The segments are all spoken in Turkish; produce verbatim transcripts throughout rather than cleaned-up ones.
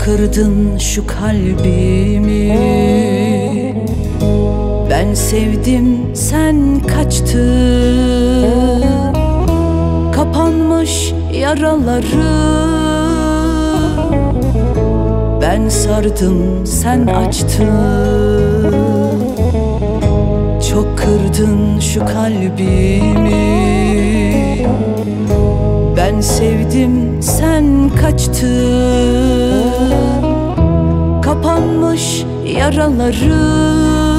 kırdın şu kalbimi. Ben sevdim, sen kaçtın. Kapanmış yaraları ben sardım, sen açtın. Çok kırdın şu kalbimi. Ben sevdim, sen kaçtın. Kapanmış yaraları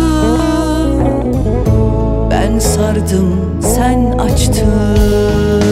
ben sardım, sen açtın.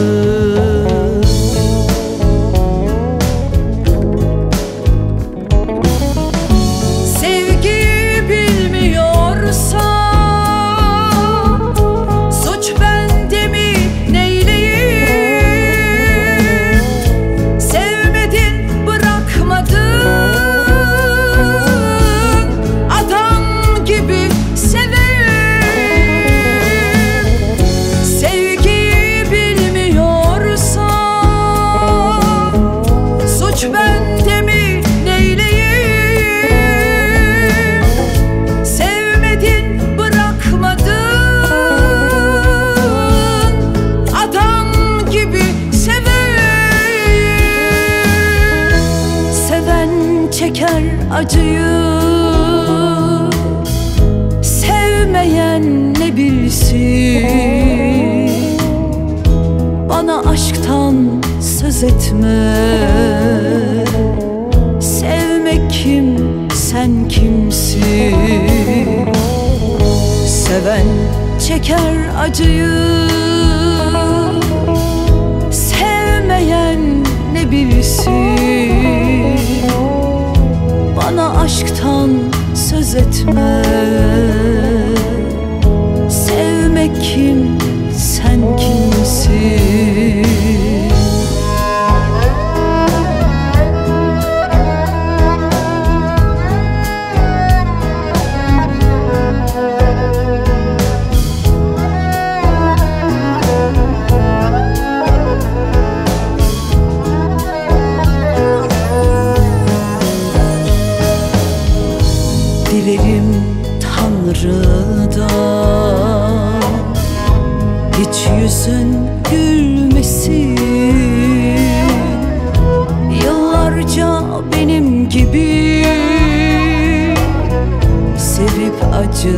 Çeker acıyı, sevmeyen ne bilsin. Bana aşktan söz etme. Sevmek kim, sen kimsin? Seven çeker acıyı, sevmeyen ne bilsin. Bana aşktan söz etme. Sevmek kim, sen kimsin? Dilerim Tanrı'dan hiç yüzün gülmesin. Yıllarca benim gibi sevip acı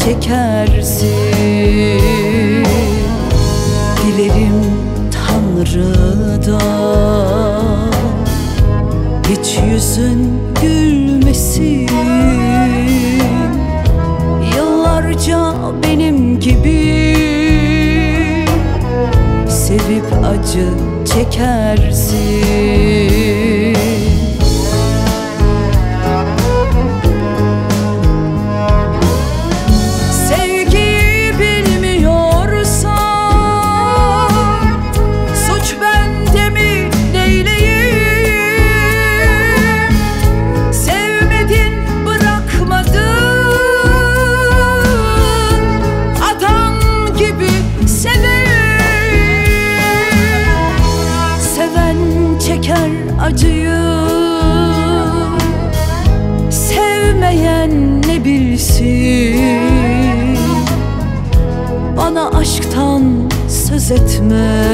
çekersin. Dilerim Tanrı'dan hiç yüzün gülmesin. Yıllarca benim gibi sevip acı çekersin. Sevgiyi bilmiyorsan suç bende mi, neyleyim? Sevmedin, bırakmadın. Adam gibi seveyim. Seven çeker acıyı, sevmeyen ne bilsin. Bana aşktan söz etme.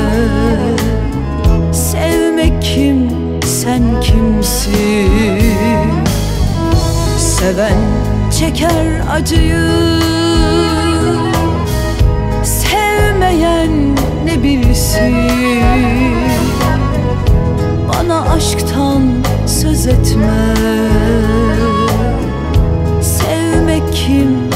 Sevmek kim, sen kimsin? Seven çeker acıyı, sevmeyen ne bilsin. Bana aşktan söz etme. Sevmek kim,